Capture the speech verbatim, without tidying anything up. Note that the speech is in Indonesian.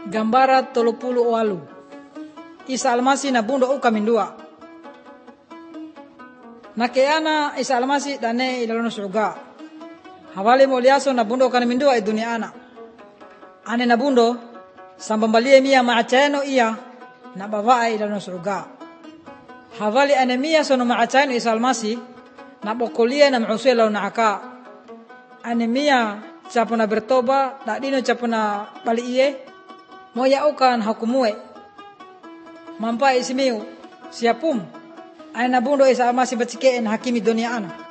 Gambara tolopulu walu. Isa Almasih na bundo uka mindua. Nakeana Isa Almasih dane ilalono surga. Hawali moliaso na bundo uka mindua i dunia ana. Ane na bundo sambambalie mia maaceno iya na bawaa ilalono surga. Hawali ane mia sono maaceno Isa Almasih na bokolie na mausuelo na aka. Ane mia capuna bertoba na dino capuna bali iye moya ukan hukumue mampai isimiu siapum ay nabundo Isa Almasih bacikeen hakimi dunia ana.